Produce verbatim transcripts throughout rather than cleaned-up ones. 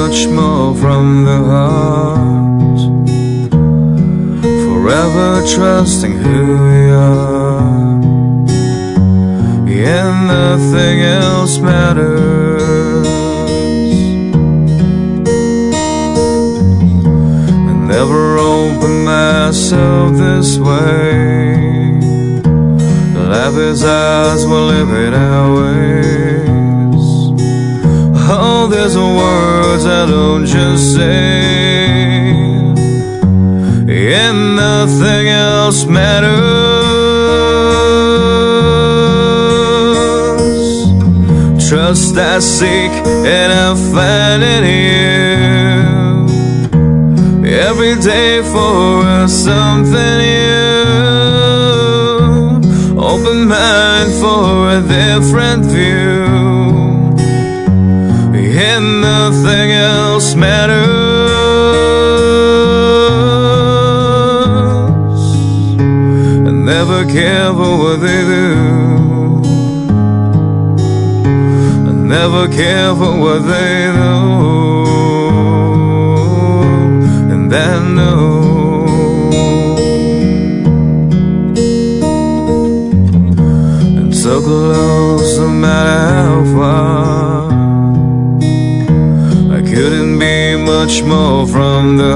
much more from the heart, forever trusting who we are, and nothing else matters. I never opened myself this way. Life is ours, we'll live it our ways. All these words I don't just say, and nothing else matters. Trust I seek and I find in you. Every day for us something new. Open mind for a different view, and nothing else matters. I never care for what they do. I never care for what they do. And I know so close, no matter how far. I couldn't be much more from the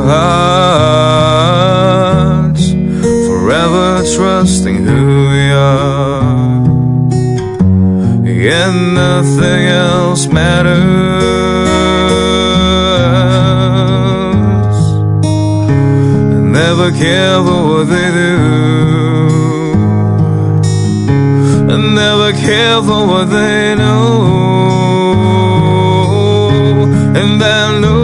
heart, forever trusting who we are, and nothing else matters. I never care for what they do. I never care for what they know, and I know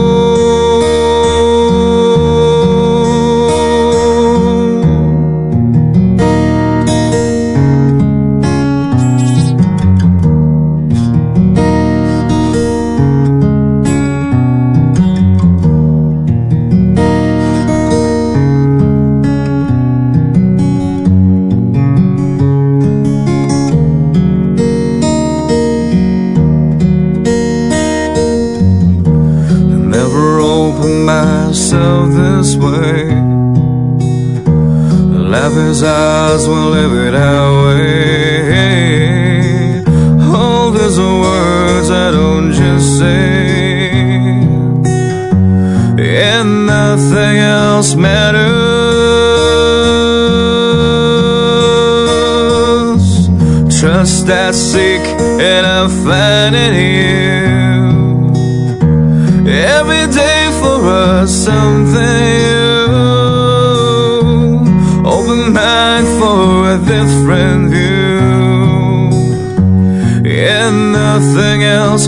myself this way. Life is ours, we'll live it our way. All these words I don't just say, and nothing else matters. Trust I seek and I find in you. Every day for us something new. Open mind for a different view, and nothing else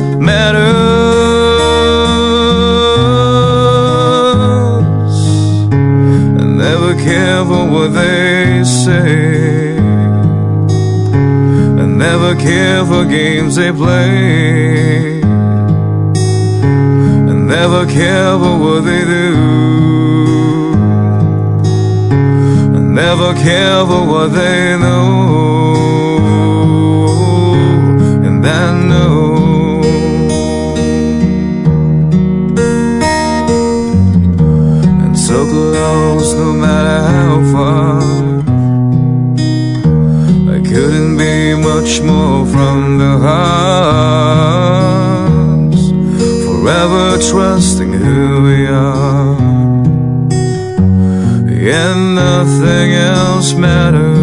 matters. I never care for what they say. I never care for games they play. Never care for what they do. I never care for what they know, and I know and so close, no matter how far. I couldn't be much more from the heart, forever trusting who we are, and nothing else matters.